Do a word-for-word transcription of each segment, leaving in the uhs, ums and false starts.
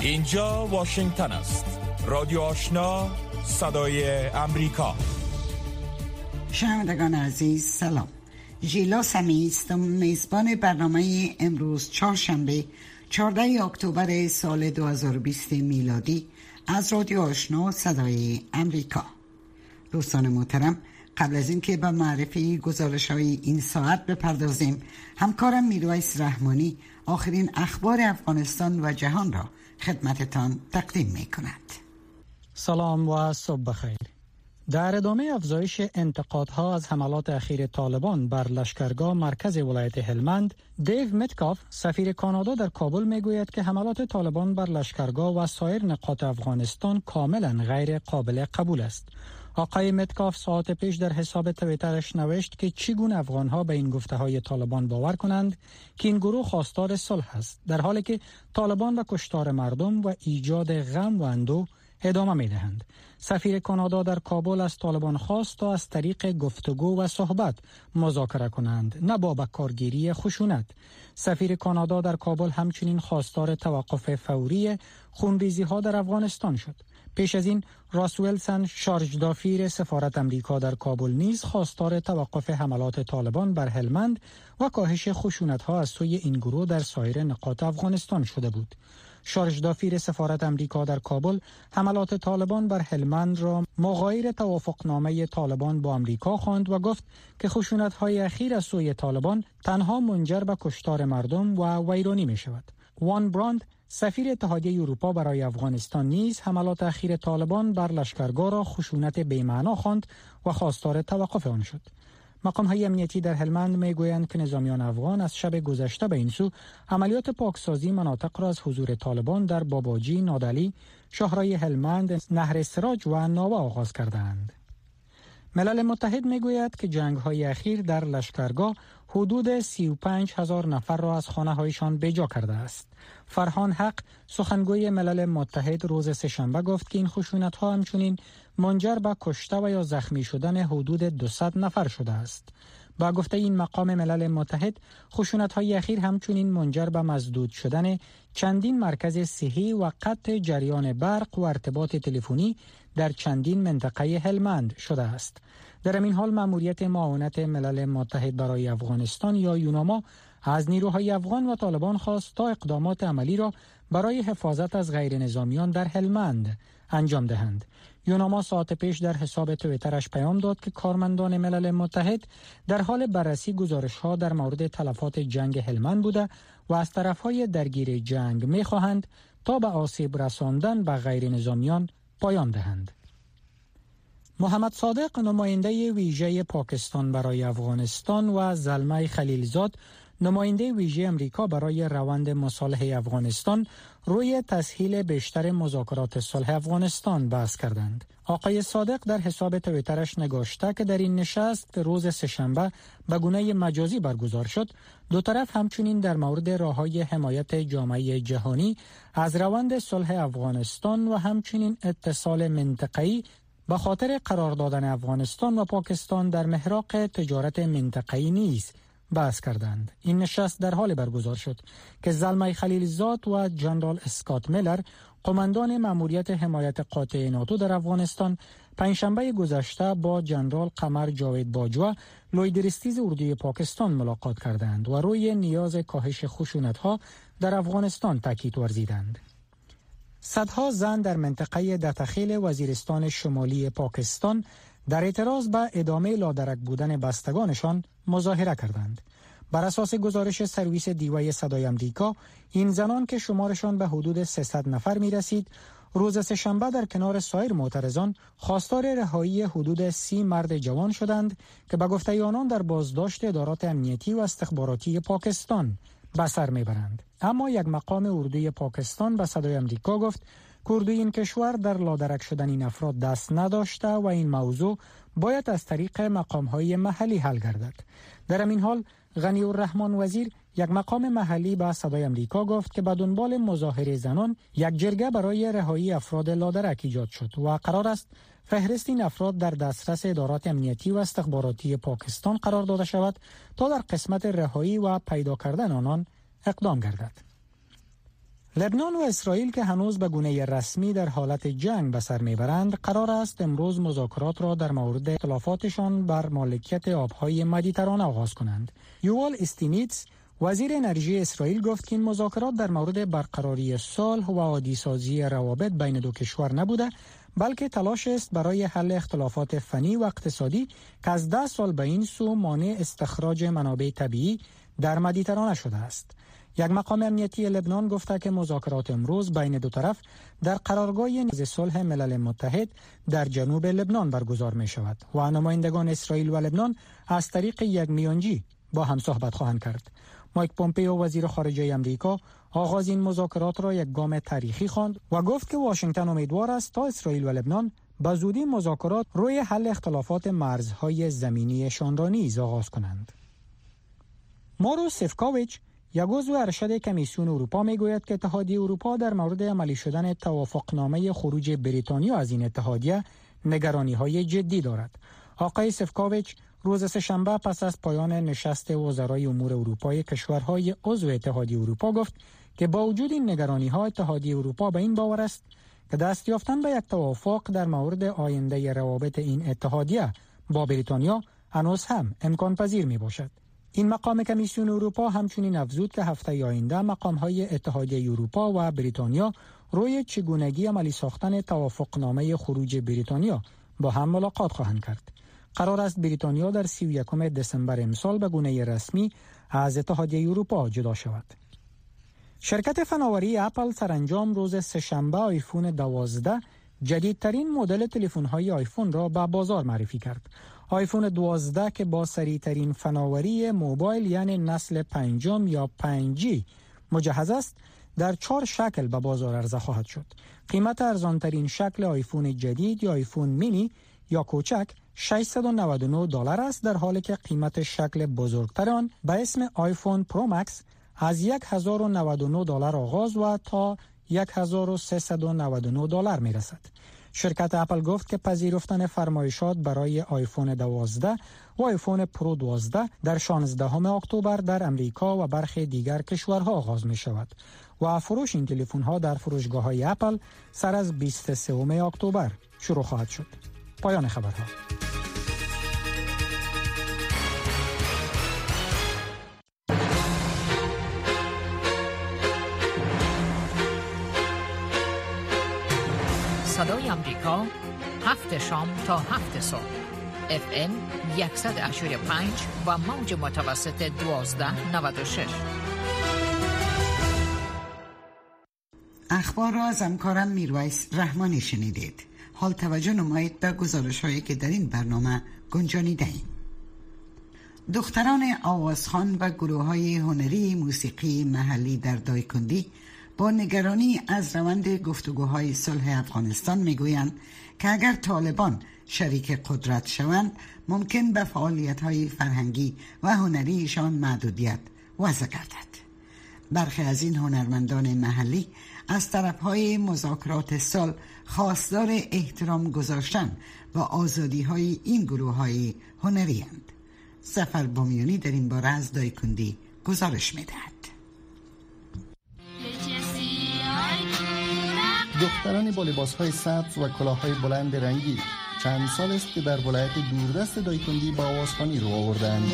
اینجا واشنگتن است. رادیو آشنا، صدای امریکا. شنوندگان عزیز سلام. ژیلا سمی است، میزبان برنامه امروز چهارشنبه چهاردهم اکتبر سال دو هزار و بیست میلادی از رادیو آشنا صدای امریکا. دوستان محترم، قبل از اینکه به معرفی گزارش‌های این ساعت بپردازیم، همکارم میرویس رحمانی آخرین اخبار افغانستان و جهان را خدمتتان تقدیم می‌کند. سلام و صبح بخیر. در ادامه افزایش انتقادها از حملات اخیر طالبان بر لشکرگاه مرکز ولایت هلمند، دیو متکاف سفیر کانادا در کابل میگوید که حملات طالبان بر لشکرگاه و سایر نقاط افغانستان کاملا غیر قابل قبول است. آقای متکاف ساعت پیش در حساب توییترش نوشت که چگونه افغانها به این گفته‌های طالبان باور کنند که این گروه خواستار صلح است، در حالی که طالبان به کشتار مردم و ایجاد غم و اندوه ادامه می‌دهند. سفیر کانادا در کابل از طالبان خواست تا از طریق گفتگو و صحبت مذاکره کنند، نه با بکارگیری خشونت. سفیر کانادا در کابل همچنین خواستار توقف فوری خونریزی‌ها در افغانستان شد. پیش از این راس ویلسون شارژدافیر سفارت امریکا در کابل نیز خواستار توقف حملات طالبان بر هلمند و کاهش خشونت‌ها از سوی این گروه در سایر نقاط افغانستان شده بود. شارژدافیر سفارت امریکا در کابل حملات طالبان بر هلمند را مغایر توافقنامه طالبان با امریکا خواند و گفت که خشونت‌های اخیر از سوی طالبان تنها منجر به کشتار مردم و ویرانی می شود. وان براند سفیر اتحادیه اروپا برای افغانستان نیز حملات اخیر طالبان بر لشکرگاه را خشونت بی‌معنا خواند و خواستار توقف آن شد. مقام‌های امنیتی در هلمند می‌گویند که نظامیان افغان از شب گذشته به این سو عملیات پاکسازی مناطق را از حضور طالبان در باباجی، نادعلی، شهرهای هلمند، نهر سراج و ناوه آغاز کردند. ملل متحد می‌گوید که جنگ‌های اخیر در لشکرگاه حدود سی و پنج هزار نفر را از خانه‌هایشان بیجا کرده است. فرهان حق سخنگوی ملل متحد روز سه‌شنبه گفت که این خشونت‌ها همچنین منجر به کشته و یا زخمی شدن حدود دویست نفر شده است. با گفته این مقام ملل متحد، خشونت‌های اخیر همچنین منجر به مسدود شدن چندین مرکز صحی و قطع جریان برق و ارتباط تلفنی در چندین منطقه هلمند شده است. در این حال مأموریت معاونت ملل متحد برای افغانستان یا یوناما از نیروهای افغان و طالبان خواست تا اقدامات عملی را برای حفاظت از غیر نظامیان در هلمند انجام دهند. یوناما ساعت پیش در حساب توییترش پیام داد که کارمندان ملل متحد در حال بررسی گزارش‌ها در مورد تلفات جنگ هلمند بوده و از طرف‌های درگیر جنگ می‌خواهند تا به آسیب رساندن به غیر نظامیان پایان دهند. محمد صادق نماینده ویژه پاکستان برای افغانستان و زلمه خلیلزاد نماینده ویژه امریکا برای روند مصالحه افغانستان روی تسهیل بیشتر مذاکرات صلح افغانستان بحث کردند. آقای صادق در حساب توییترش نگاشته که در این نشست که روز سه‌شنبه به گونه مجازی برگزار شد، دو طرف همچنین در مورد راه‌های حمایت جامعه جهانی از روند صلح افغانستان و همچنین اتصال منطقه‌ای به خاطر قرار دادن افغانستان و پاکستان در محراق تجارت منطقه‌ای نیز بحث کردند. این نشست در حال برگزار شد که زلمه خلیلزاد و جنرال اسکات میلر، قماندان مأموریت حمایت قاطع ناتو در افغانستان، پنجشنبه گذشته با جنرال قمر جاوید باجوا، لویدرستیز اردوی پاکستان ملاقات کردند و روی نیاز کاهش خشونت‌ها در افغانستان تاکید ورزیدند. صدها زن در منطقه دتخیل وزیرستان شمالی پاکستان در اعتراض به ادامه لادرک بودن بستگانشان مظاهره کردند. بر اساس گزارش سرویس دیوای صدای امریکا، این زنان که شمارشان به حدود سیصد نفر می رسید، روز سه‌شنبه در کنار سایر معترضان خواستار رهایی حدود سی مرد جوان شدند که به گفته آنان در بازداشت ادارات امنیتی و استخباراتی پاکستان به سر میبرند. اما یک مقام اردوی پاکستان به صدای امریکا گفت که اردوی این کشور در لادرک شدن این افراد دست نداشته و این موضوع باید از طریق مقام‌های محلی حل گردد. در این حال غنی الرحمن وزیر، یک مقام محلی به صدای امریکا گفت که به دنبال مظاهره زنان یک جرگه برای رهایی افراد لادرک ایجاد شد و قرار است فهرست این افراد در دسترس ادارات امنیتی و استخباراتی پاکستان قرار داده شود تا در قسمت رهایی و پیدا کردن آنان اقدام گردد. لبنان و اسرائیل که هنوز به گونه رسمی در حالت جنگ به سر میبرند، قرار است امروز مذاکرات را در مورد اختلافاتشان بر مالکیت آبهای مدیترانه آغاز کنند. یوال استینیتس وزیر انرژی اسرائیل گفت که این مذاکرات در مورد برقراری صلح و عادی‌سازی روابط بین دو کشور نبوده، بلکه تلاش است برای حل اختلافات فنی و اقتصادی که از ده سال به این سو مانع استخراج منابع طبیعی در مدیترانه شده است. یک مقام امنیتی لبنان گفته که مذاکرات امروز بین دو طرف در قرارگاه نهضت صلح ملل متحد در جنوب لبنان برگزار می شود و نمایندگان اسرائیل و لبنان از طریق یک میانجی با هم صحبت خواهند کرد. مایک پومپئو وزیر خارجه امریکا آغاز این مذاکرات را یک گام تاریخی خواند و گفت که واشنگتن امیدوار است تا اسرائیل و لبنان به زودی مذاکرات روی حل اختلافات مرزهای زمینیشان را نیز آغاز کنند. مارو سفکاویچ یک عضو ارشد کمیسیون اروپا میگوید که اتحادیه اروپا در مورد عملی شدن توافقنامه خروج بریتانیا از این اتحادیه نگرانی‌های جدی دارد. آقای سفکاویچ روز سه‌شنبه پس از پایان نشست وزرای امور اروپای کشورهای عضو اتحادیه اروپا گفت که با وجود این نگرانی‌ها اتحادیه اروپا به این باور است که دست یافتن به یک توافق در مورد آینده روابط این اتحادیه با بریتانیا هنوز هم امکان پذیر می باشد. این مقام کمیسیون اروپا همچنین افزود که هفته آینده مقام‌های اتحادیه اروپا و بریتانیا روی چگونگی عملی ساختن توافقنامه خروج بریتانیا با هم ملاقات خواهند کرد. قرار است بریتانیا در سی و یکم دسامبر امسال به گونه رسمی از اتحادیه اروپا جدا شود. شرکت فناوری اپل سرانجام روز سه‌شنبه آیفون دوازده جدیدترین مدل تلفن‌های آیفون را به بازار معرفی کرد. آیفون دوازده که با سریع‌ترین فناوری موبایل یعنی نسل پنجم یا پنج جی مجهز است، در چهار شکل به بازار عرضه خواهد شد. قیمت ارزانترین شکل آیفون جدید یا آیفون مینی یا کوچک ششصد و نود و نه دلار است، در حالی که قیمت شکل بزرگتر آن به اسم آیفون پرو مکس از هزار و نود و نه دلار آغاز و تا هزار و سیصد و نود و نه دلار می رسد. شرکت اپل گفت که پذیرفتن فرمایشات برای آیفون دوازده و آیفون پرو دوازده در شانزدهم اکتبر در امریکا و برخی دیگر کشورها آغاز می شود و فروش این تلفن ها در فروشگاه های اپل سر از بیست و سوم اکتبر شروع خواهد شد. پایان خبرها. صدای امریکا، هفت شام تا هفت صبح، اف ام صد و هشتاد و پنج و موج متوسط دوازده نود و شش. اخبار را از همکارم میرویس رحمانی شنیدید. حال توجه نمایید به گزارش هایی که در این برنامه گنجانیده ایم. دختران آوازخوان و گروه های هنری موسیقی محلی در دایکندی با نگرانی از روند گفتگوهای صلح افغانستان میگویند که اگر طالبان شریک قدرت شوند ممکن به فعالیت‌های فرهنگی و هنریشان محدودیت وضع گردد. برخی از این هنرمندان محلی از طرف‌های مذاکرات صلح خواستار احترام گذاشتن و آزادی‌های این گروه‌های هنری اند. ظفر بامیانی در این باره از دایکندی گزارش می‌دهد. دختران با لباس‌های سبز و کلاه‌های بلند رنگی چند سال است که در ولایت دوردست دایکندی با آوازخوانی رو آوردند.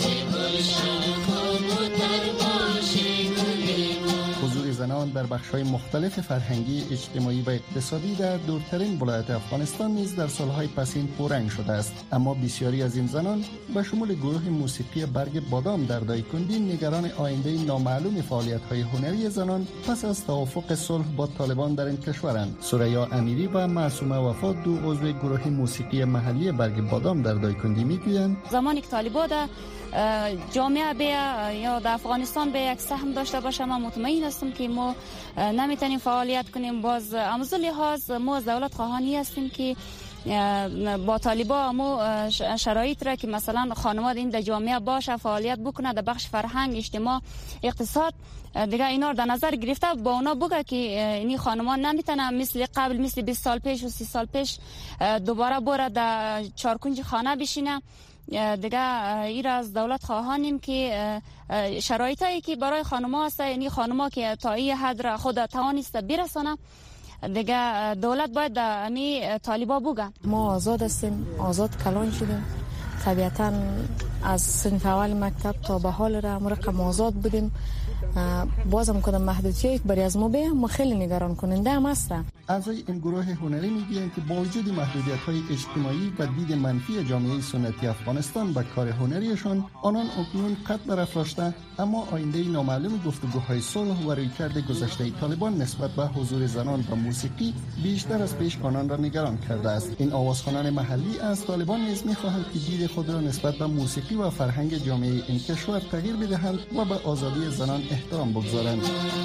حضور زنان در بخش‌های مختلف فرهنگی، اجتماعی و اقتصادی در دورترین ولایت افغانستان نیز در سالهای پسین پررنگ شده است، اما بسیاری از این زنان به شمول گروه موسیقی برگ بادام در دایکندی نگران آینده نامعلوم فعالیت‌های هنری زنان پس از توافق صلح با طالبان در این کشورند. سریا امیری و معصومه وفا دو عضو گروه موسیقی محلی برگ بادام در دایکندی میگویند زمانی که طالبان جامعه به یا در افغانستان به یک سهم داشته باشه، ما مطمئن هستم که ما نمیتونیم فعالیت کنیم. باز امروز لحاظ ما از دولت خواهانی هستیم که با طالبان ما شرایط را که مثلا خانواده این در جامعه باشه، فعالیت بکنه در بخش فرهنگ، اجتماع، اقتصاد دیگه اینا رو در نظر گرفته با اونا بگه که این خانمان نمیتونه مثل قبل، مثل بیست سال پیش و سی سال پیش دوباره بره در چارکنج خانه بشینه دیگه این از دولت خواهانیم که شرایطی که برای خانم‌ها هست، یعنی خانم‌ها که تا این حد را خود توانست برسانه، دیگه دولت باید امی طالبا بگه ما آزاد هستیم، آزاد کلان شدیم. طبیعتا از صنف اول مکتب تا به حال را مرقم آزاد بودیم. بازم کدام محدودیت برای از ما به ما خیلی نگران کننده هم است. اعضای این گروه هنری میگویند که با وجود محدودیت‌های اجتماعی و دید منفی جامعه سنتی افغانستان به کار هنریشان، آنان اکنون قد برافراشته، اما آینده نامعلوم گفتگوهای صلح و رویکرد گذشته طالبان نسبت به حضور زنان و موسیقی بیشتر از پیش آنان را نگران کرده است. این آوازخوانان محلی از طالبان نیز می‌خواهند که دید خود را نسبت به موسیقی و فرهنگ جامعه این کشور تغییر بدهند و به آزادی زنان احترام بگذارند.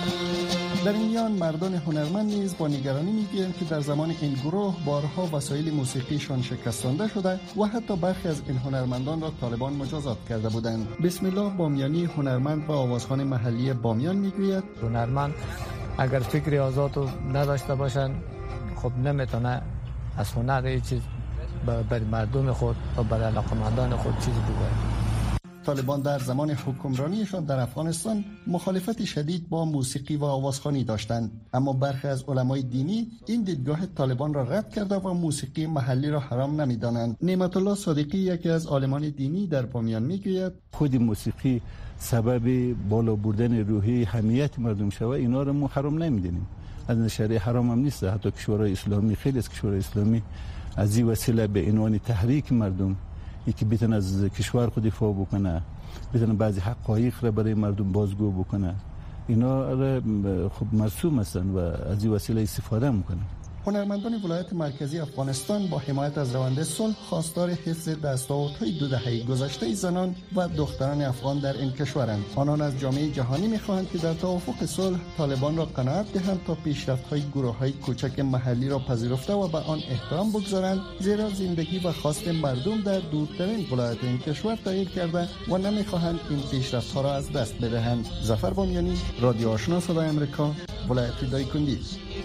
در این میان مردان هنرمند نیز با نگرانی میگویند که در زمان این گروه بارها وسایل موسیقیشان شکستانده شده و حتی برخی از این هنرمندان را طالبان مجازات کرده بودند. بسم الله بامیانی هنرمند و آوازخوان محلی بامیان میگوید هنرمند اگر فکر آزاد نداشته باشند، خب نمیتونه از هنر هیچ چیز بر مردم خود و بر علاقمندان خود چیزی بگوید. طالبان در زمان حکمرانیشان در افغانستان مخالفت شدید با موسیقی و آوازخوانی داشتند، اما برخی از علمای دینی این دیدگاه طالبان را رد کرده و موسیقی محلی را حرام نمی‌دانند. نعمت الله صادقی یکی از عالمان دینی در بامیان میگوید خود موسیقی سبب بالا بردن روحی حمیت مردم شود، اینا را ما حرام نمی‌دانیم. از شریعه حرام هم نیست. حتی کشورهای اسلامی، خیلی از کشورهای اسلامی از این وسیله به عنوان تحریک مردم یکی بتن از کشور خود دفاع بکنه، بتن بعضی حقایق را برای مردم بازگو بکنه، اینا را خب مرسوم هستن و از این وسیله استفاده میکنن. هنرمندان ولایت مرکزی افغانستان با حمایت از روند صلح خواستار حفظ دستاوردهای دو دهه گذشته زنان و دختران افغان در این کشورند. آنان از جامعه جهانی می‌خواهند که در توافق صلح طالبان را قناعت دهند تا پیشرفت‌های گروه‌های کوچک محلی را پذیرفته و به آن احترام بگذارند، زیرا زندگی و خواست مردم در دورترین ولایت این کشور تغییر کرده و نمی‌خواهند این پیشرفت‌ها را از دست بدهند. ظفر بامیانی، رادیو آشنا صدای آمریکا، ولایت دایکنډي.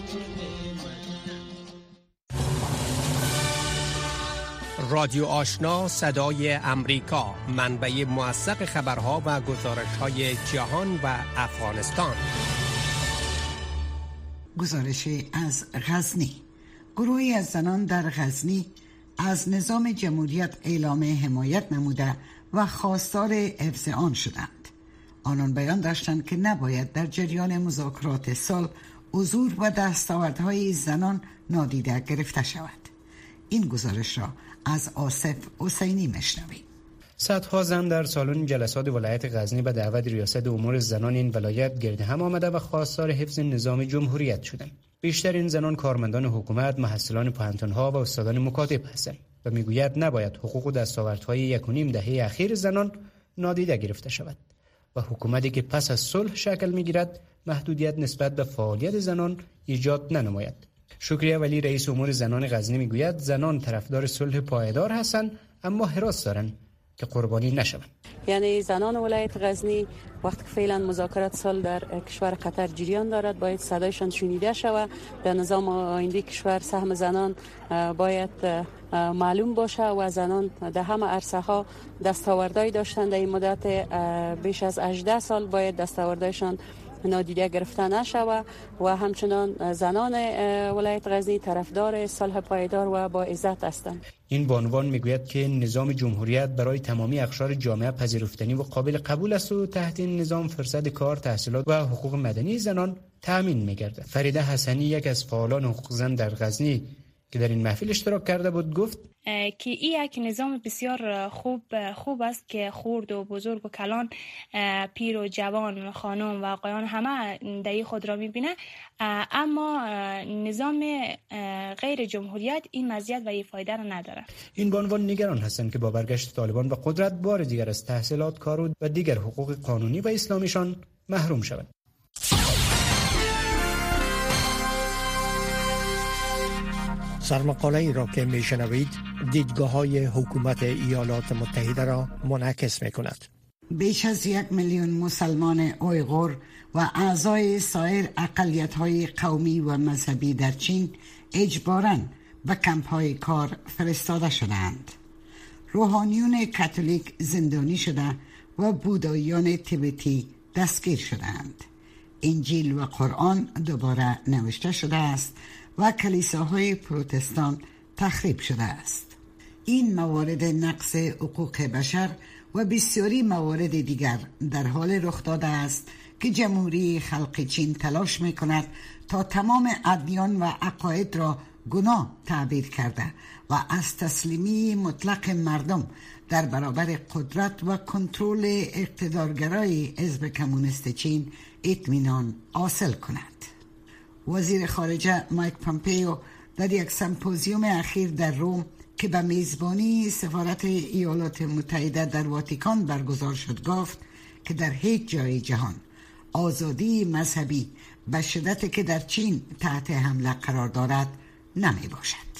رادیو آشنا صدای امریکا، منبع موثق خبرها و گزارش‌های جهان و افغانستان. گزارش از غزنی. گروهی از زنان در غزنی از نظام جمهوریت اعلام حمایت نموده و خواستار حفظ آن شدند. آنان بیان داشتند که نباید در جریان مذاکرات صلح حضور و دستاوردهای زنان نادیده گرفته شود. این گزارش را از آصف حسینی مشنوید. صدها زن در سالن جلسات ولایت غزنی به دعوت ریاست امور زنان این ولایت گرد هم آمده و خواستار حفظ نظام جمهوریت شدند. بیشتر این زنان کارمندان حکومت، محصلان پوهنتون‌ها و استادان مکاتب هستند و میگوید نباید حقوق و دستاوردهای یک و نیم دهه اخیر زنان نادیده گرفته شود و حکومتی که پس از صلح شکل میگیرد محدودیت نسبت به فعالیت زنان ایجاد ننماید. شکریه ولی رئیس امور زنان غزنی میگوید زنان طرفدار صلح پایدار هستند اما حراس دارند که قربانی نشوند. یعنی زنان ولایت غزنی وقتی که فعلا مذاکرات صلح در کشور قطر جریان دارد باید صدایشان شنیده شود. در نظام آینده کشور سهم زنان باید معلوم باشه و زنان در همه عرصه ها دستاوردهای داشتند. در این مدت بیش از هجده سال باید دستاوردهایشان نادیده گرفته نشود و همچنان زنان ولایت غزنی طرفدار صلح پایدار و با عزت هستند. این بانوان میگوید که نظام جمهوریت برای تمامی اقشار جامعه پذیرفتنی و قابل قبول است و تحت این نظام فرصت کار، تحصیلات و حقوق مدنی زنان تأمین می‌گردد. فریده حسنی یک از فعالان حقوق زن در غزنی که در این محفل اشتراک کرده بود گفت که این یک نظام بسیار خوب خوب است که خرد و بزرگ و کلان، پیر و جوان، خانم و آقایان همه در خود را می‌بینه، اما نظام غیر جمهوریت این مزیت و این فایده را نداره. این بانوان نگران هستند که با برگشت طالبان به قدرت بار دیگر از تحصیلات، کار و دیگر حقوق قانونی و اسلامیشان محروم شوند. سرمقاله ای را که می شنوید دیدگاه های حکومت ایالات متحده را منعکس می کند. بیش از یک میلیون مسلمان اویغور و اعضای سایر اقلیت های قومی و مذهبی در چین اجباراً به کمپ های کار فرستاده شدند. روحانیون کاتولیک زندانی شده و بوداییان تیبتی دستگیر شدند. انجیل و قرآن دوباره نوشته شده است و کلیساهای پروتستان تخریب شده است. این موارد نقض حقوق بشر و بسیاری موارد دیگر در حال رخ داده است که جمهوری خلق چین تلاش می کند تا تمام ادیان و عقاید را گناه تعبیر کرده و از تسلیمی مطلق مردم در برابر قدرت و کنترل اقتدارگرای حزب کمونیست چین اطمینان حاصل کند. وزیر خارجه مایک پامپیو در یک سمپوزیوم اخیر در روم که به میزبانی سفارت ایالات متحده در واتیکان برگزار شد گفت که در هیچ جای جهان آزادی مذهبی به شدتی که در چین تحت حمله قرار دارد نمی باشد.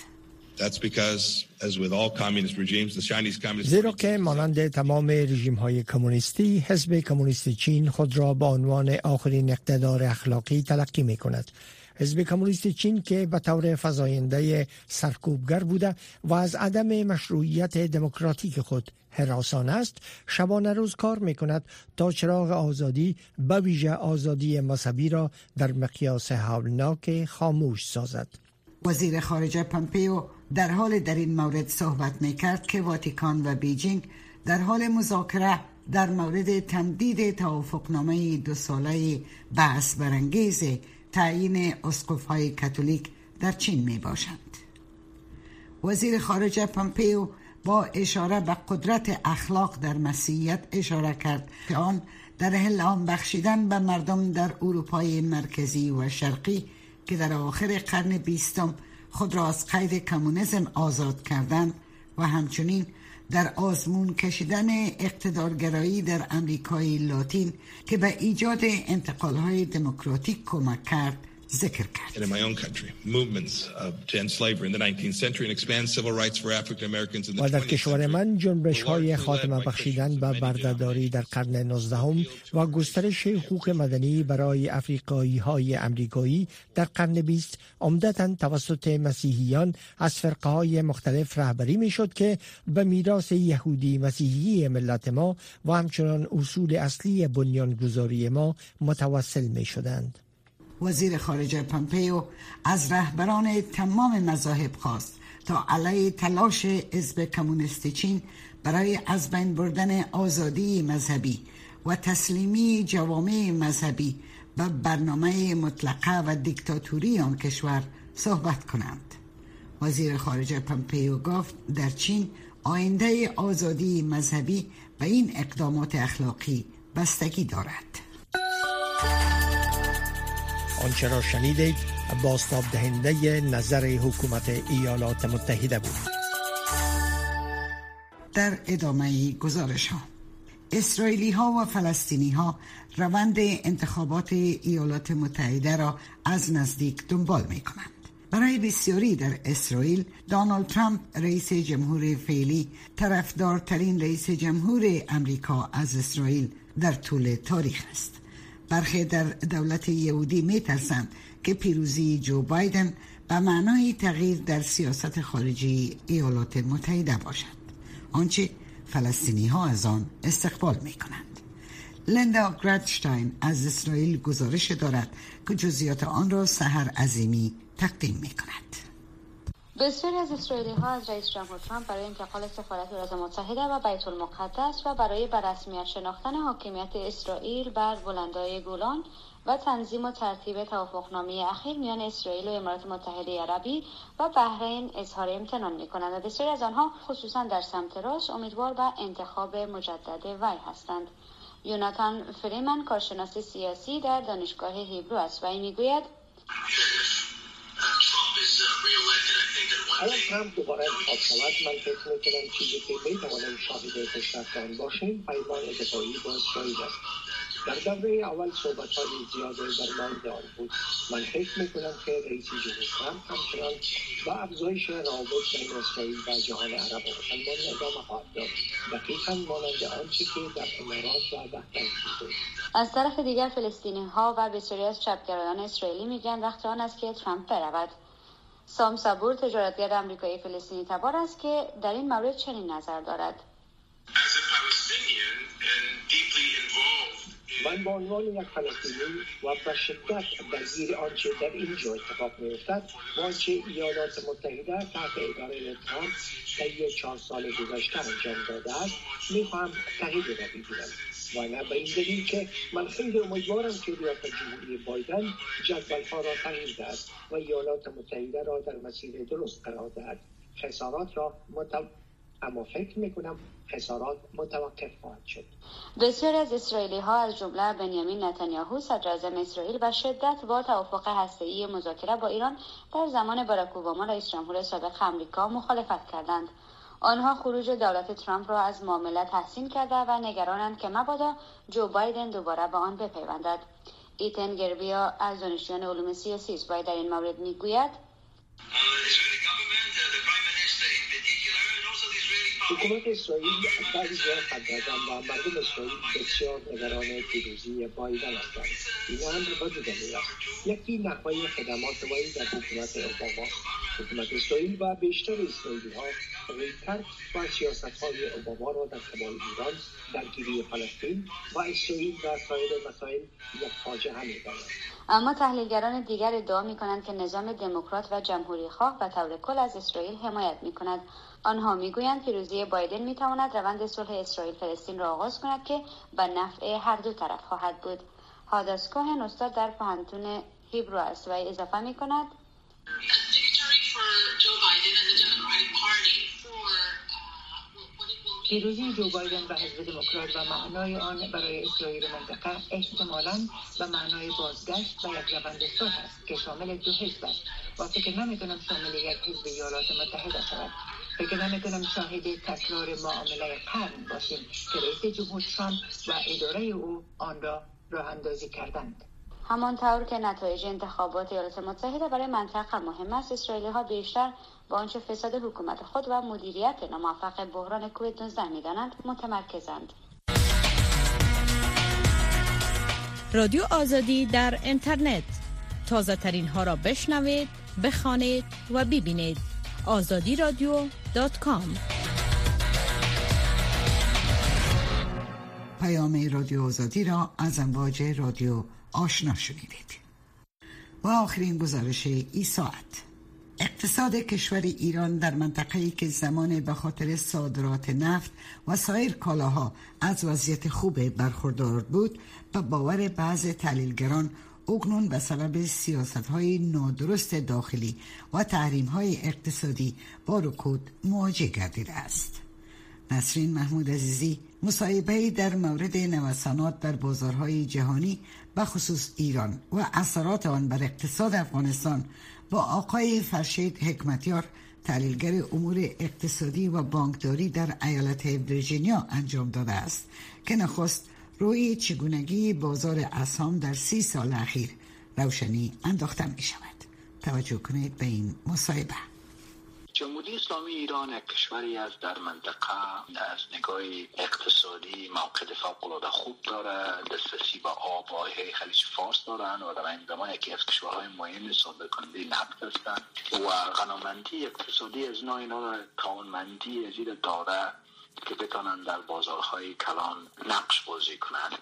زیرا که مانند تمام رژیم‌های کمونیستی، حزب کمونیست چین خود را به عنوان آخرین اقتدار اخلاقی تلقی می‌کند. حزب کمونیست چین که به طور فزاینده سرکوبگر بوده و از عدم مشروعیت دموکراتیک خود هراسان است، شبانه روز کار می‌کند تا چراغ آزادی به ویژه آزادی مذهبی را در مقیاس هولناک خاموش سازد. وزیر خارجه پامپیو در حال در این مورد صحبت می‌کرد که واتیکان و بیجینگ در حال مذاکره در مورد تمدید توافقنامه دو ساله بحث برانگیز تعیین اسقف‌های کاتولیک در چین میباشند. وزیر خارجه پامپیو با اشاره به قدرت اخلاق در مسیحیت اشاره کرد که آن در الهام بخشیدن به مردم در اروپای مرکزی و شرقی که در آخر قرن بیستم خود را از قید کمونیسم آزاد کردند و همچنین در آزمون کشیدن اقتدارگرایی در امریکای لاتین که به ایجاد انتقال‌های دموکراتیک کمک کرد ذکر کرد. In my own country, movements to end slavery in the nineteenth century and expand civil rights for African Americans in the و در twentieth کشور century. من جنبش‌های خاتمه بخشیدن به بردهداری در قرن نوزدهم و گسترش حقوق مدنی برای افریقایی‌های امریکایی در قرن بیست عمدتاً توسط مسیحیان از فرقه‌های مختلف رهبری می‌شد که به میراث یهودی مسیحی ملت ما و همچنان اصول اصلی بنیانگذاری ما متوسل می‌شدند. وزیر خارجه پامپیو از رهبران تمام مذاهب خواست تا علیه تلاش حزب کمونیست چین برای از بین بردن آزادی مذهبی و تسلیمی جوامع مذهبی به برنامه مطلقه و دیکتاتوری آن کشور صحبت کنند. وزیر خارجه پامپیو گفت در چین آینده آزادی مذهبی به این اقدامات اخلاقی بستگی دارد. آنچه را شنیدید بازتاب دهنده نظر حکومت ایالات متحده بود. در ادامه گزارش ها، اسرائیلی ها و فلسطینی ها روند انتخابات ایالات متحده را از نزدیک دنبال می کنند. برای بسیاری در اسرائیل دونالد ترامپ رئیس جمهور فعلی طرفدارترین رئیس جمهور امریکا از اسرائیل در طول تاریخ است. برخی در دولت یهودی می ترسند که پیروزی جو بایدن به معنای تغییر در سیاست خارجی ایالات متحده باشد، آنچه فلسطینی ها از آن استقبال می کنند. لیندا گرادشتاین از اسرائیل گزارش دارد که جزئیات آن را سحر عظیمی تقدیم می کند. بسیاری از اسرائیلی ها از رئیس جمهور ترامپ برای انتقال سفارت ایالات متحده و بیت المقدس و برای به رسمیت شناختن حاکمیت اسرائیل بر بلندای گولان و تنظیم و ترتیب توافقنامه اخیر میان اسرائیل و امارات متحده عربی و بحرین اظهار امتنان می‌کنند و بسیاری از آنها خصوصا در سمت راست امیدوار به انتخاب مجدد وی هستند. یوناتان فریمن کارشناس سیاسی در دانشگاه هیبرو است و این میگوید اگر ترامپ دوباره انتخاب شود، من فکر میکنم چیزی که میتوانیم شاهد پیشرفت آن باشیم پیمان دفاعی با اسرائیل است. در دوره اول صحبت‌های زیاد در مورد آن بود. من فکر میکنم که رئیس جمهور ترامپ همچنان با افزایش روابط بین اسرائیل و جهان عرب و مسلمان ادامه خواهد داد، دقیقاً مانند آنچه که در امارات و بحرین بود. از طرف دیگر فلسطینی‌ها و بسیاری از چپگرایان اسرائیلی میگن وقت آن است که ترامپ برود. سام صبور تجارتگر آمریکایی فلسطینی تبار است که در این مورد چنین نظر دارد. من به عنوان یک فلسطینی و به شدت درگیر آنچه در اینجا اتفاق می‌افتد و آنچه ایالات متحده تحت اداره ترامپ طی چهار سال گذشته انجام داده است می‌خواهم تایید را بگیرم و نه به این دلیل که من خیلی امیدوارم که ریاست جمهوری بایدن جدول‌ها را تغییر دهد و ایالات متحده را در مسیر درست قرار دهد. خسارات را متو... اما فکر می‌کنم خسارات متوقف خواهد شد. بسیاری از اسرائیلی ها از جمله بنیامین نتانیاهو صدراعظم اسرائیل به شدت با توافق هسته‌ای مذاکره با ایران در زمان باراک اوباما رئیس جمهور سابق آمریکا مخالفت کردند. آنها خروج دولت ترامپ را از معامله تحسین کرده و نگرانند که مبادا جو بایدن دوباره به آن بپیوندد. ایتن گربیا از دانشجویان علوم سیاسی اسرائیل در این مورد میگوید حکومت اسرائیل بعضی جا خدادن و مردم اسرائیل بسیار نگران پیروزی بایدن هستند. این امر با دو دلیل است. یکی نحوه خدمات وی در حکومت اوباما. حکومت اسرائیل و بیشتر اسرائیلی ها غیرتر و سیاست های اوباما را در قبال ایران، درگیری فلسطین و اسرائیل و سایر مسائل یک فاجعه می‌دانند. اما تحلیلگران دیگر ادعا می‌کنند که نظام دموکرات و جمهوری خواه و طور کل از اسرائیل حمایت می‌کند. آنها میگویند پیروزی بایدن میتواند روند صلح اسرائیل فلسطین را آغاز کند که به نفع هر دو طرف خواهد بود. هاداس کوهن استاد در پانتون هیبرو است و اضافه میکند پیروزی جو بایدن و حزب دموکرات و معنای آن برای اسرائیل و منطقه احتمالاً به معنای بازگشت و یک روند صلح است که شامل دو حزب است و فکر نمی‌کنم شامل یک حزب ایالات متحده شود. فکر نمی‌کنم شاهد تکرار معامله قرن باشیم که رئیس جمهور ترامپ و اداره او آن را راه اندازی کردند. همانطور که نتایج انتخابات ایالات متحده برای منطقه مهم است، اسرائیلی‌ها بیشتر با آنچه فساد حکومت خود و مدیریت ناموفق بحران کووید نوزده می‌دانند متمرکزند. رادیو آزادی در اینترنت، تازه ترین ها را بشنوید، بخوانید و ببینید. آزادی رادیو دات کام. پیام رادیو آزادی را از امواج رادیو آشنا شنیدید. و آخرین گزارش ای ساعت. اقتصاد کشور ایران در منطقه‌ای که زمان به خاطر صادرات نفت و سایر کالاها از وضعیت خوب برخوردار بود، به باور بعض تحلیلگران اکنون به سبب سیاست‌های نادرست داخلی و تحریم‌های اقتصادی با رکود مواجه گردیده است. نسرین محمود عزیزی مصاحبه‌ای در مورد نوسانات در بازارهای جهانی به خصوص ایران و اثرات آن بر اقتصاد افغانستان با آقای فرشید حکمتیار، تحلیلگر امور اقتصادی و بانکداری در ایالت ویرجینیا انجام داده است که نخست روی چگونگی بازار اسهام در سی سال اخیر روشنی انداخته می شود. توجه کنید به این مصاحبه. جمهوری اسلامی ایران یک کشوری است در منطقه از نگاه اقتصادی موقع فوق‌العاده خوب داره، دسترسی به آب و خلیج فارس دارند و در این زمان یکی از کشورهای مهم صادرکننده نفت هستند و غنیمتی اقتصادی از نوع اینا را توانمندی از این داره که بتونن در بازارهای کلان نقش بازی کنند.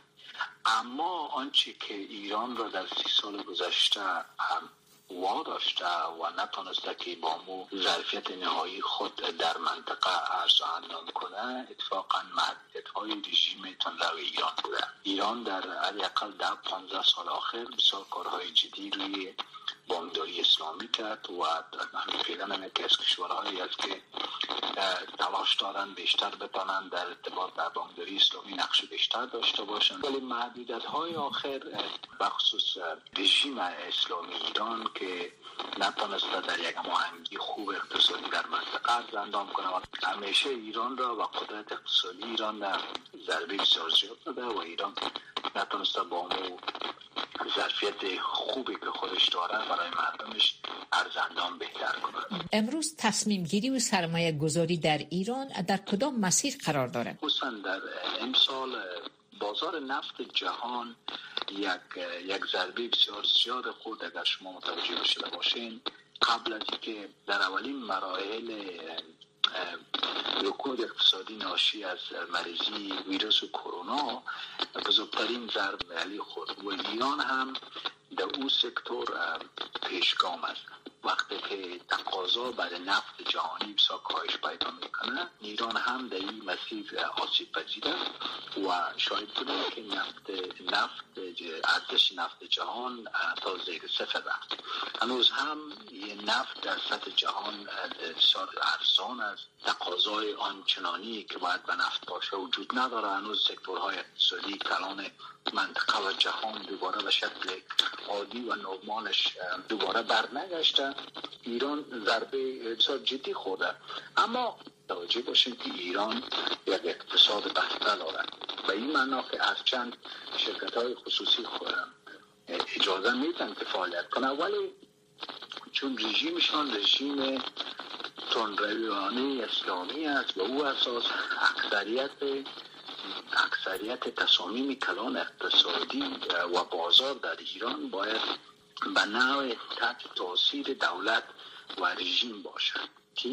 اما آنچه که ایران را در سی سال گذشته هم واداشته و نتونسته که با مو ظرفیت نهایی خود در منطقه عرض اندام کنه، اتفاقا محدودیت‌های رژیم تندروی ایران بوده. ایران در حداقل ده پانزده سال آخر بسیار کارهای جدی روی بانکداری اسلامی کرد و همین فعلا هم یکی از کشورهایی است که تلاش دارن بیشتر بتونن در ارتباط در بانکداری اسلامی نقش بیشتر داشته باشن، ولی محدودیت‌های آخر بخصوص رژیم اسلامی ایران که نتونسته در یک هماهنگی خوب اقتصادی در منطقه اندام کنه و همیشه ایران را و قدرت اقتصادی ایران در ضربه بسیار زیاد داده و ایران نتونسته با اون ظرفیت خوبی که خودش داره برای مردمش ارزندان بهتر کنه. امروز تصمیم گیری و سرمایه گذاری در ایران در کدام مسیر قرار داره؟ خصوصا در امسال بازار نفت جهان یک یک ضربه بسیار زیاد خورد. اگر شما متوجه شده باشین قبل از اینکه در اولین مراحل رکود اقتصادی ناشی از مریضی ویروس کرونا بزرگترین ضربه علی خورد و ایران هم در او سکتور پیشگام است. وقتی که تقاضا برای نفت جهانی بسیار کاهش پیدا میکنه، ایران هم در این مسیر آسیب پذیر است و شاید بوده که نفت نفت ارزش نفت جهان تا زیر صفر رفت. هنوز هم یه نفت در سطح جهان بسیار ارزان است، تقاضای آنچنانی که باید به نفت باشه وجود نداره. هنوز سکتورهای اقتصادی کلان منطقه و جهان دوباره به شکل عادی و نرمالش دوباره برنگشته. ایران ضربه بسیار جدی خورده، اما توجه باشیم که ایران یک اقتصاد بسته دارد. به این معنا که از چند شرکت‌های خصوصی خودم اجازه میدن که فعالیت کنه، ولی چون رژیمشان رژیم تندرویانه اسلامی است و او اساس اکثریت اکثریت تصامیم کلان اقتصادی و بازار در ایران باید به نوع تحت تاثیر دولت و رژیم باشد که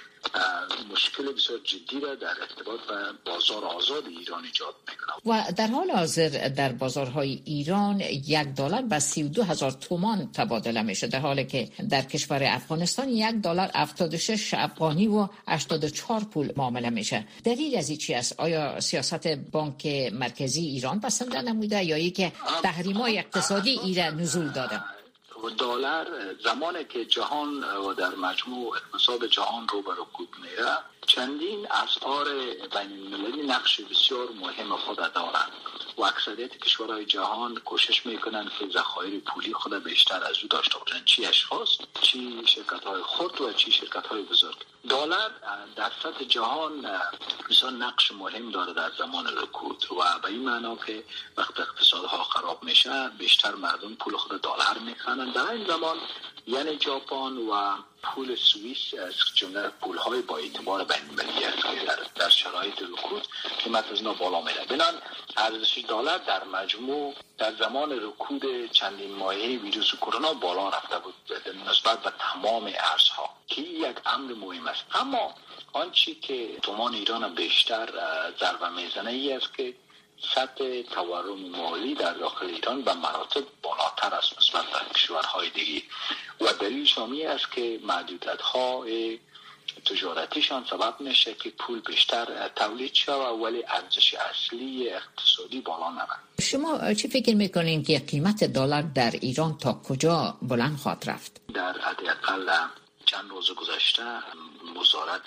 مشکل بسیار جدی را در ارتباط به بازار آزاد ایران ایجاد میکنه. و در حال حاضر در بازارهای ایران یک دلار به سی و دو هزار تومان تبادله میشه، در حالی که در کشور افغانستان یک دلار هفتاد و شش افغانی و هشتاد و چهار پول معامله میشه. دلیل از این چی است؟ آیا سیاست بانک مرکزی ایران بسنده نموده یا ای که تحریم‌های اقتصادی ایران نزول داده؟ دلار زمانی که جهان و در مجموع اقتصاد جهان رو به رکود میره، چندین اسعار بین المللی نقش بسیار مهم خود دارند و اکثریت کشورهای جهان کوشش میکنند که ذخایر پولی خود بیشتر از او داشته باشند، چی اشخاص، چی شرکت‌های خرد و چی شرکت‌های بزرگ. دلار در سطح جهان بسیار نقش مهم داره در زمان رکود و به این معنا که وقت اقتصادها خراب میشه بیشتر مردم پول خود دلار میخرن. در این زمان یعنی ژاپن و پول سوئیس از جمله پول‌های با اعتبار بین‌المللی است که در, در شرایط رکود قیمت از اینا بالا میره. بنابراین ارزش دلار در مجموع در زمان رکود چندین ماهه ویروس کرونا بالا رفته بود نسبت به تمام ارزها که یک امر مهم است. اما آنچه که تومان ایران بیشتر ضربه میزنه ای است که سطح تورم مالی در داخل ایران به مراتب بالاتر است نسبت به کشورهای دیگه و دلیل شامی است که محدودیت‌های تجارتیشان سبب میشه که پول بیشتر تولید شود ولی ارزش اصلی اقتصادی بالا نره. شما چی فکر میکنین که قیمت دلار در ایران تا کجا بلند خواهد رفت؟ در حداقل چند روز گذشته وزارت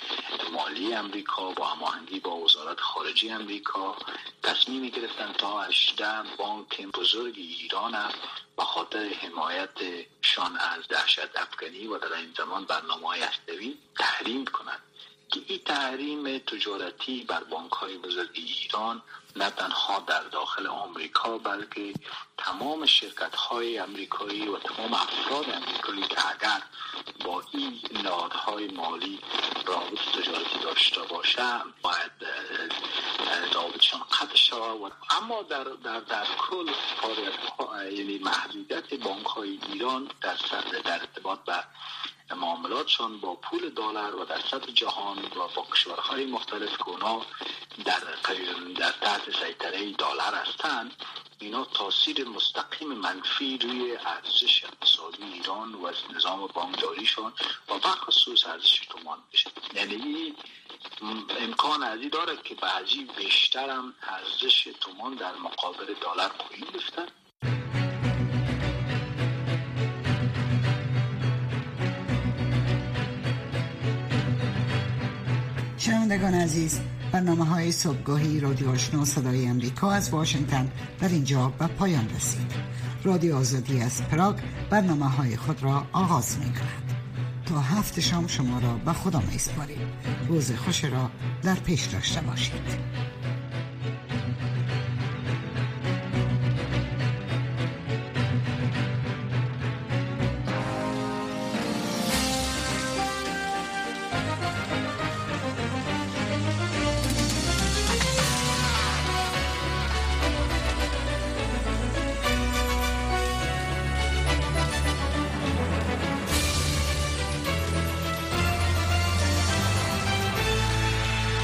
مالی امریکا با هماهنگی با وزارت خارجه امریکا تصمیم گرفتن تا هجده بانک بزرگ ایران به خاطر حمایت شان از دهشت افکنی و در این زمان برنامه‌های هسته‌ای تحریم کنند که این تحریم تجارتی بر بانک‌های بزرگ ایران نه تنها در داخل آمریکا بلکه تمام شرکت‌های آمریکایی و تمام افراد آمریکایی که اگر با این نهادهای مالی رابط تجارتی داشته باشه باید رابطشان قطع شود. اما در در در کل یعنی محدودیت بانک‌های ایران در در ارتباط به معاملاتشان با پول دلار و در سطح جهان و با کشورهای مختلف که اونا در در تحت سیطره دلار هستند، اینا تاثیر مستقیم منفی روی ارزش اقتصادی ایران و نظام بانکداریشان و بخصوص ارزش تومان بشه. یعنی امکان ازی داره که بعضی بیشتر هم ارزش تومان در مقابل دلار پایین بیفتن. شنوندگان عزیز، برنامه های صبحگاهی رادیو آشنا صدای امریکا از واشنگتن در اینجا به پایان رسید. رادیو آزادی از پراگ برنامه های خود را آغاز می کند. تا هفت شام شما را به خدا می سپاریم. روز خوش را در پیش داشته باشید.